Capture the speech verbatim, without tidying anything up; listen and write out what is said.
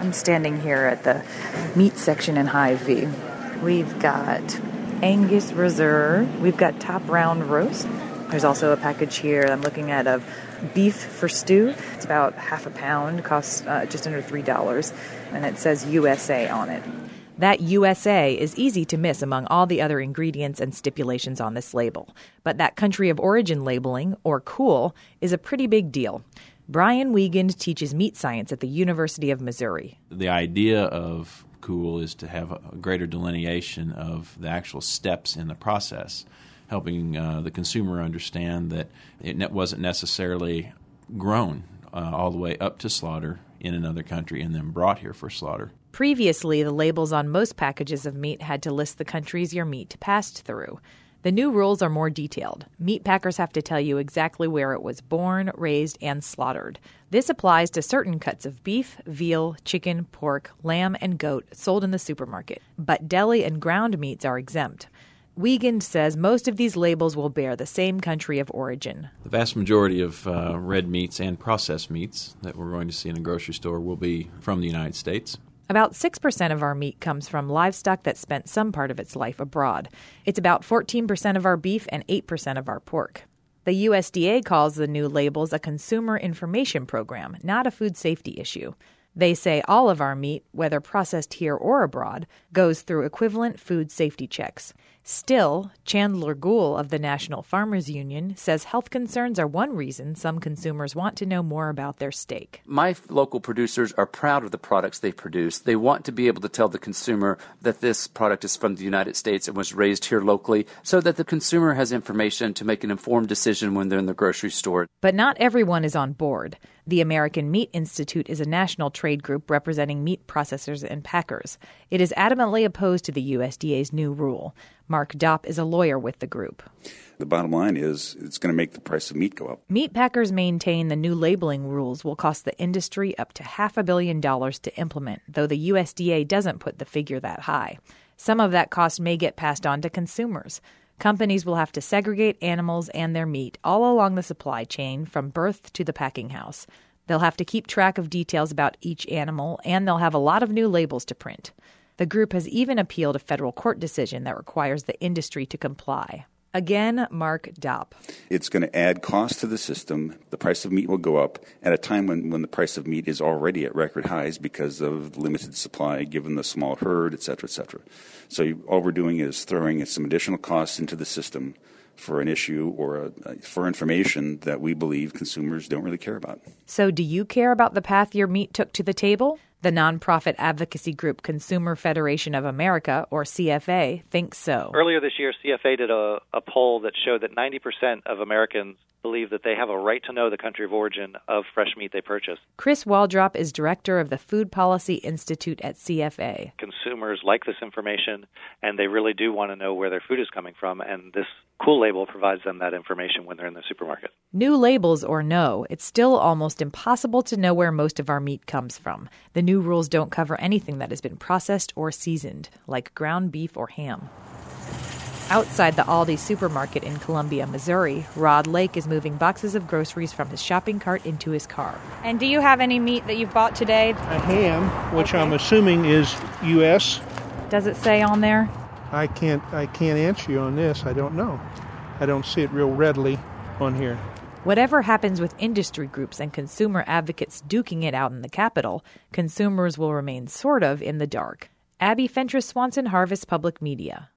I'm standing here at the meat section in Hy-Vee. We've got Angus Reserve. We've got top round roast. There's also a package here I'm looking at of beef for stew. It's about half a pound, costs uh, just under three dollars, and it says U S A on it. That U S A is easy to miss among all the other ingredients and stipulations on this label. But that country of origin labeling, or COOL, is a pretty big deal. Brian Wiegand teaches meat science at the University of Missouri. The idea of COOL is to have a greater delineation of the actual steps in the process, helping uh, the consumer understand that it ne- wasn't necessarily grown uh, all the way up to slaughter in another country and then brought here for slaughter. Previously, the labels on most packages of meat had to list the countries your meat passed through. The new rules are more detailed. Meat packers have to tell you exactly where it was born, raised, and slaughtered. This applies to certain cuts of beef, veal, chicken, pork, lamb, and goat sold in the supermarket. But deli and ground meats are exempt. Wiegand says most of these labels will bear the same country of origin. The vast majority of uh, red meats and processed meats that we're going to see in a grocery store will be from the United States. About six percent of our meat comes from livestock that spent some part of its life abroad. It's about fourteen percent of our beef and eight percent of our pork. The U S D A calls the new labels a consumer information program, not a food safety issue. They say all of our meat, whether processed here or abroad, goes through equivalent food safety checks. Still, Chandler Gould of the National Farmers Union says health concerns are one reason some consumers want to know more about their steak. My local producers are proud of the products they produce. They want to be able to tell the consumer that this product is from the United States and was raised here locally, so that the consumer has information to make an informed decision when they're in the grocery store. But not everyone is on board. The American Meat Institute is a national trade group representing meat processors and packers. It is adamantly opposed to the U S D A's new rule. Mark Dopp is a lawyer with the group. The bottom line is it's going to make the price of meat go up. Meat packers maintain the new labeling rules will cost the industry up to half a billion dollars to implement, though the U S D A doesn't put the figure that high. Some of that cost may get passed on to consumers. Companies will have to segregate animals and their meat all along the supply chain from birth to the packing house. They'll have to keep track of details about each animal, and they'll have a lot of new labels to print. The group has even appealed a federal court decision that requires the industry to comply. Again, Mark Dopp. It's going to add cost to the system. The price of meat will go up at a time when, when the price of meat is already at record highs because of limited supply, given the small herd, et cetera, et cetera. So you, all we're doing is throwing some additional costs into the system for an issue or a, for information that we believe consumers don't really care about. So do you care about the path your meat took to the table? The nonprofit advocacy group Consumer Federation of America, or C F A, thinks so. Earlier this year, C F A did a, a poll that showed that ninety percent of Americans believe that they have a right to know the country of origin of fresh meat they purchase. Chris Waldrop is director of the Food Policy Institute at C F A. Consumers like this information, and they really do want to know where their food is coming from, and this COOL label provides them that information when they're in the supermarket. New labels or no, it's still almost impossible to know where most of our meat comes from. The new rules don't cover anything that has been processed or seasoned, like ground beef or ham. Outside the Aldi supermarket in Columbia, Missouri, Rod Lake is moving boxes of groceries from his shopping cart into his car. And do you have any meat that you've bought today? A ham, which okay. I'm assuming is U S Does it say on there? I can't I can't answer you on this. I don't know. I don't see it real readily on here. Whatever happens with industry groups and consumer advocates duking it out in the Capitol, consumers will remain sort of in the dark. Abby Fentress Swanson, Harvest Public Media.